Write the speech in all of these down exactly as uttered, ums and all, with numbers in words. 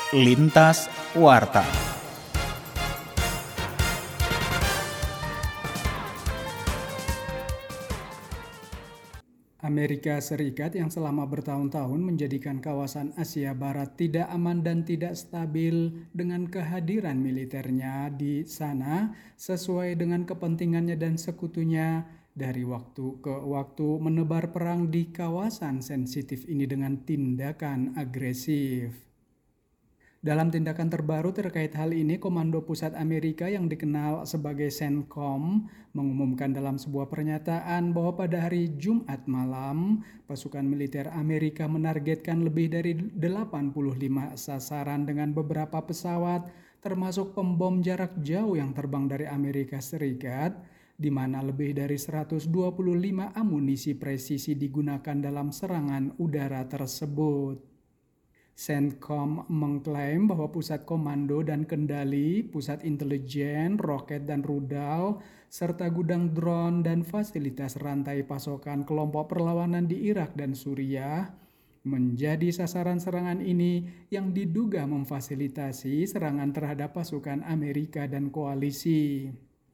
Lintas Warta. Amerika Serikat yang selama bertahun-tahun menjadikan kawasan Asia Barat tidak aman dan tidak stabil dengan kehadiran militernya di sana sesuai dengan kepentingannya dan sekutunya dari waktu ke waktu menebar perang di kawasan sensitif ini dengan tindakan agresif. Dalam tindakan terbaru terkait hal ini, Komando Pusat Amerika yang dikenal sebagai CENTCOM mengumumkan dalam sebuah pernyataan bahwa pada hari Jumat malam, pasukan militer Amerika menargetkan lebih dari delapan puluh lima sasaran dengan beberapa pesawat, termasuk pembom jarak jauh yang terbang dari Amerika Serikat, di mana lebih dari seratus dua puluh lima amunisi presisi digunakan dalam serangan udara tersebut. CENTCOM mengklaim bahwa pusat komando dan kendali, pusat intelijen, roket dan rudal, serta gudang drone dan fasilitas rantai pasokan kelompok perlawanan di Irak dan Suriah menjadi sasaran serangan ini yang diduga memfasilitasi serangan terhadap pasukan Amerika dan koalisi.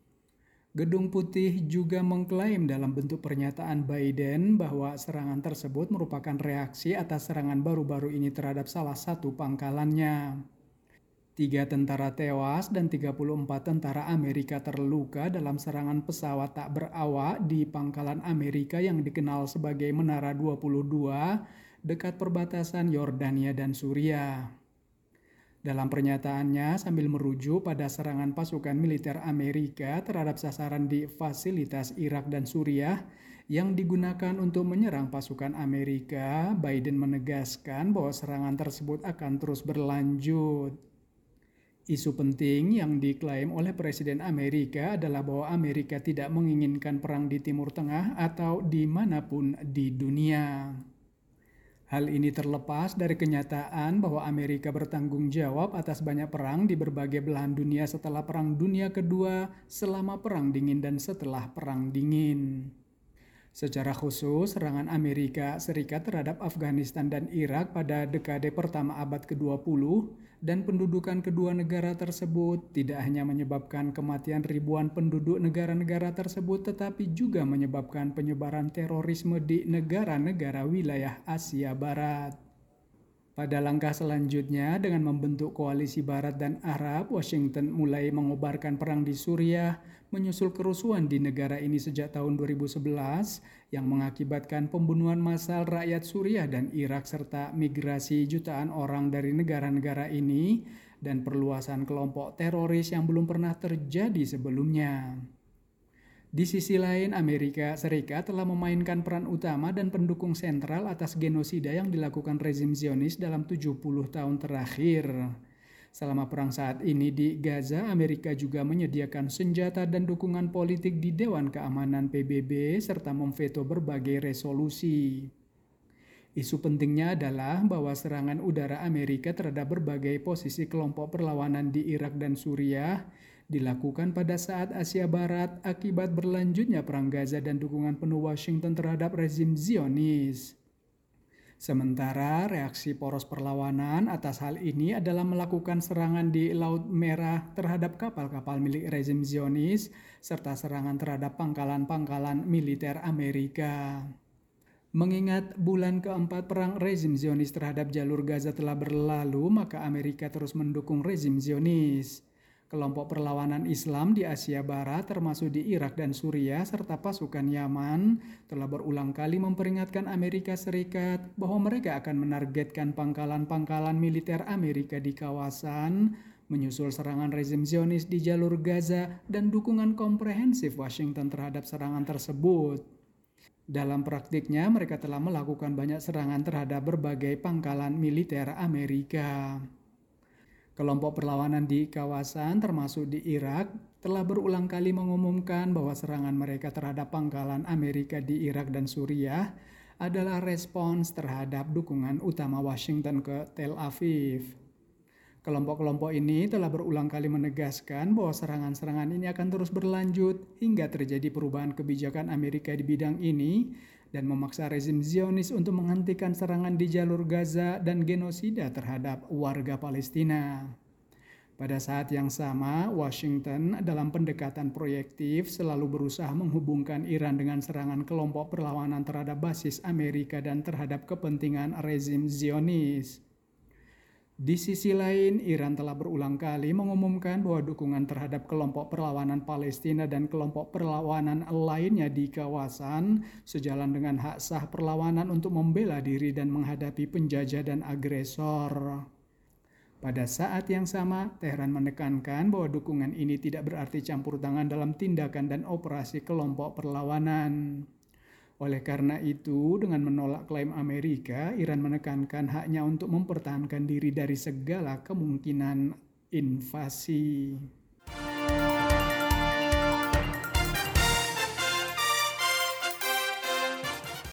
Gedung Putih juga mengklaim dalam bentuk pernyataan Biden bahwa serangan tersebut merupakan reaksi atas serangan baru-baru ini terhadap salah satu pangkalannya. Tiga tentara tewas dan tiga puluh empat tentara Amerika terluka dalam serangan pesawat tak berawak di pangkalan Amerika yang dikenal sebagai Menara dua puluh dua dekat perbatasan Yordania dan Suriah. Dalam pernyataannya, sambil merujuk pada serangan pasukan militer Amerika terhadap sasaran di fasilitas Irak dan Suriah yang digunakan untuk menyerang pasukan Amerika, Biden menegaskan bahwa serangan tersebut akan terus berlanjut. Isu penting yang diklaim oleh Presiden Amerika adalah bahwa Amerika tidak menginginkan perang di Timur Tengah atau dimanapun di dunia. Hal ini terlepas dari kenyataan bahwa Amerika bertanggung jawab atas banyak perang di berbagai belahan dunia setelah Perang Dunia Kedua, selama Perang Dingin dan setelah Perang Dingin. Secara khusus, serangan Amerika Serikat terhadap Afghanistan dan Irak pada dekade pertama abad ke dua puluh dan pendudukan kedua negara tersebut tidak hanya menyebabkan kematian ribuan penduduk negara-negara tersebut, tetapi juga menyebabkan penyebaran terorisme di negara-negara wilayah Asia Barat. Pada langkah selanjutnya, dengan membentuk koalisi Barat dan Arab, Washington mulai mengobarkan perang di Suriah, menyusul kerusuhan di negara ini sejak tahun dua ribu sebelas yang mengakibatkan pembunuhan massal rakyat Suriah dan Irak serta migrasi jutaan orang dari negara-negara ini dan perluasan kelompok teroris yang belum pernah terjadi sebelumnya. Di sisi lain, Amerika Serikat telah memainkan peran utama dan pendukung sentral atas genosida yang dilakukan rezim Zionis dalam tujuh puluh tahun terakhir. Selama perang saat ini di Gaza, Amerika juga menyediakan senjata dan dukungan politik di Dewan Keamanan P B B serta memveto berbagai resolusi. Isu pentingnya adalah bahwa serangan udara Amerika terhadap berbagai posisi kelompok perlawanan di Irak dan Suriah dilakukan pada saat Asia Barat akibat berlanjutnya Perang Gaza dan dukungan penuh Washington terhadap rezim Zionis. Sementara reaksi poros perlawanan atas hal ini adalah melakukan serangan di Laut Merah terhadap kapal-kapal milik rezim Zionis serta serangan terhadap pangkalan-pangkalan militer Amerika. Mengingat bulan keempat perang rezim Zionis terhadap jalur Gaza telah berlalu, maka Amerika terus mendukung rezim Zionis. Kelompok perlawanan Islam di Asia Barat termasuk di Irak dan Suriah serta pasukan Yaman telah berulang kali memperingatkan Amerika Serikat bahwa mereka akan menargetkan pangkalan-pangkalan militer Amerika di kawasan, menyusul serangan rezim Zionis di jalur Gaza dan dukungan komprehensif Washington terhadap serangan tersebut. Dalam praktiknya, mereka telah melakukan banyak serangan terhadap berbagai pangkalan militer Amerika. Kelompok perlawanan di kawasan, termasuk di Irak, telah berulang kali mengumumkan bahwa serangan mereka terhadap pangkalan Amerika di Irak dan Suriah adalah respons terhadap dukungan utama Washington ke Tel Aviv. Kelompok-kelompok ini telah berulang kali menegaskan bahwa serangan-serangan ini akan terus berlanjut hingga terjadi perubahan kebijakan Amerika di bidang ini dan memaksa rezim Zionis untuk menghentikan serangan di jalur Gaza dan genosida terhadap warga Palestina. Pada saat yang sama, Washington dalam pendekatan proyektif selalu berusaha menghubungkan Iran dengan serangan kelompok perlawanan terhadap basis Amerika dan terhadap kepentingan rezim Zionis. Di sisi lain, Iran telah berulang kali mengumumkan bahwa dukungan terhadap kelompok perlawanan Palestina dan kelompok perlawanan lainnya di kawasan sejalan dengan hak sah perlawanan untuk membela diri dan menghadapi penjajah dan agresor. Pada saat yang sama, Teheran menekankan bahwa dukungan ini tidak berarti campur tangan dalam tindakan dan operasi kelompok perlawanan. Oleh karena itu, dengan menolak klaim Amerika, Iran menekankan haknya untuk mempertahankan diri dari segala kemungkinan invasi.